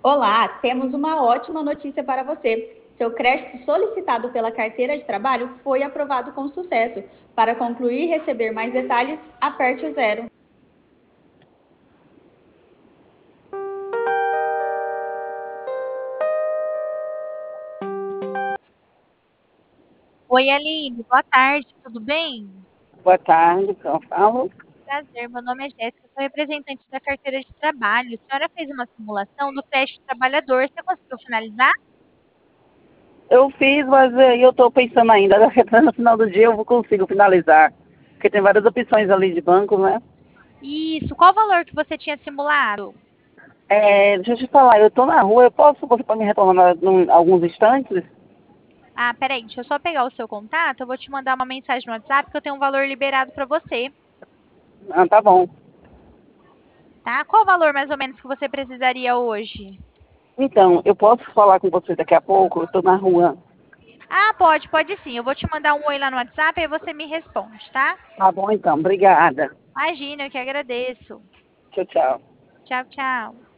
Olá, temos uma ótima notícia para você. Seu crédito solicitado pela carteira de trabalho foi aprovado com sucesso. Para concluir e receber mais detalhes, aperte o zero. Oi, Aline, boa tarde, tudo bem? Boa tarde, então falo. Prazer, meu nome é Jéssica, sou representante da carteira de trabalho. A senhora fez uma simulação do crédito trabalhador, você conseguiu finalizar? Eu fiz, mas eu estou pensando ainda, no final do dia eu consigo finalizar. Porque tem várias opções ali de banco, né? Isso, qual o valor que você tinha simulado? Deixa eu te falar, eu estou na rua, você pode me retornar em alguns instantes? Ah, peraí, deixa eu só pegar o seu contato, eu vou te mandar uma mensagem no WhatsApp que eu tenho um valor liberado para você, Ah, tá bom. tá? Qual o valor mais ou menos que você precisaria hoje? Então, eu posso falar com você daqui a pouco? Eu estou na rua. Ah, pode sim. Eu vou te mandar um oi lá no WhatsApp e você me responde, tá? Tá bom então, obrigada. Imagina, eu que agradeço. Tchau, tchau. Tchau, tchau.